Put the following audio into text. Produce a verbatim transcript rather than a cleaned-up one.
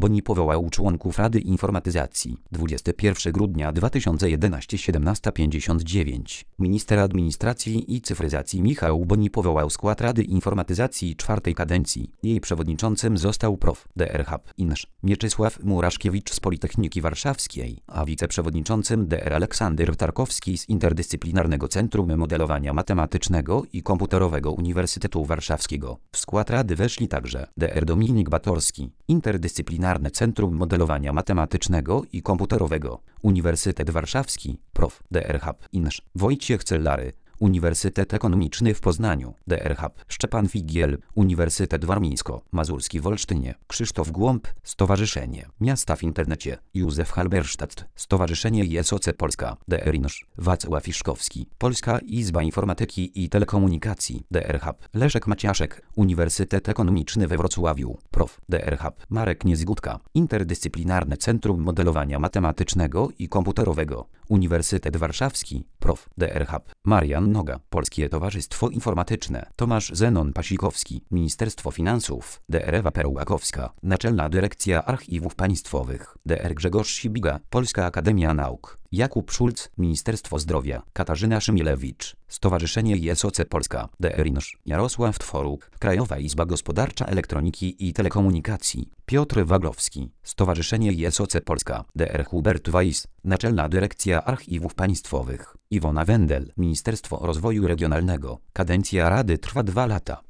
Boni powołał członków Rady Informatyzacji. dwudziestego pierwszego grudnia dwa tysiące jedenastego siedemnaście pięćdziesiąt dziewięć. Minister Administracji i Cyfryzacji Michał Boni powołał skład Rady Informatyzacji czwartej kadencji. Jej przewodniczącym został prof. dr hub inż. Mieczysław Muraszkiewicz z Politechniki Warszawskiej, a wiceprzewodniczącym dr Aleksander Tarkowski z Interdyscyplinarnego Centrum Modelowania Matematycznego i Komputerowego Uniwersytetu Warszawskiego. W skład Rady weszli także dr Dominik Batorski, Interdyscyplinarne Centrum Modelowania Matematycznego i Komputerowego, Uniwersytet Warszawski, prof. dr hub inż. Wojciech Cellary, Uniwersytet Ekonomiczny w Poznaniu, dr hub Szczepan Figiel, Uniwersytet Warmińsko-Mazurski w Olsztynie, Krzysztof Głąb, Stowarzyszenie Miasta w Internecie, Józef Halberstadt, Stowarzyszenie I S O C Polska, dr inż. Wacław Iszkowski, Polska Izba Informatyki i Telekomunikacji, dr hub Leszek Maciaszek, Uniwersytet Ekonomiczny we Wrocławiu, prof. dr hub Marek Niezgódka, Interdyscyplinarne Centrum Modelowania Matematycznego i Komputerowego, Uniwersytet Warszawski, prof. dr hub Marian Noga, Polskie Towarzystwo Informatyczne, Tomasz Zenon Pasikowski, Ministerstwo Finansów, dr Ewa Perłakowska, Naczelna Dyrekcja Archiwów Państwowych, dr Grzegorz Sibiga, Polska Akademia Nauk, Jakub Szulc, Ministerstwo Zdrowia, Katarzyna Szymilewicz, Stowarzyszenie I S O C Polska, dr inż. Jarosław Tworuk, Krajowa Izba Gospodarcza Elektroniki i Telekomunikacji, Piotr Waglowski, Stowarzyszenie I S O C Polska, dr Hubert Weiss, Naczelna Dyrekcja Archiwów Państwowych, Iwona Wendel, Ministerstwo Rozwoju Regionalnego. Kadencja Rady trwa dwa lata.